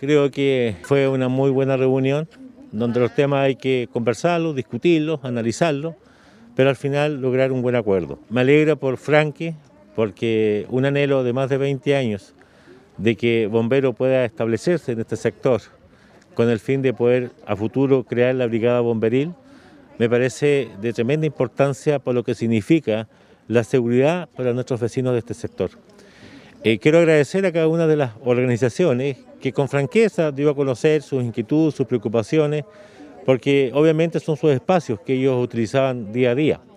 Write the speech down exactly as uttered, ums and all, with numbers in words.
creo que fue una muy buena reunión donde los temas hay que conversarlos, discutirlos, analizarlos, pero al final lograr un buen acuerdo. Me alegra por Frankie, porque un anhelo de más de veinte años de que Bombero pueda establecerse en este sector con el fin de poder a futuro crear la brigada bomberil, me parece de tremenda importancia por lo que significa la seguridad para nuestros vecinos de este sector. Eh, quiero agradecer a cada una de las organizaciones que con franqueza dio a conocer sus inquietudes, sus preocupaciones, porque obviamente son sus espacios que ellos utilizaban día a día.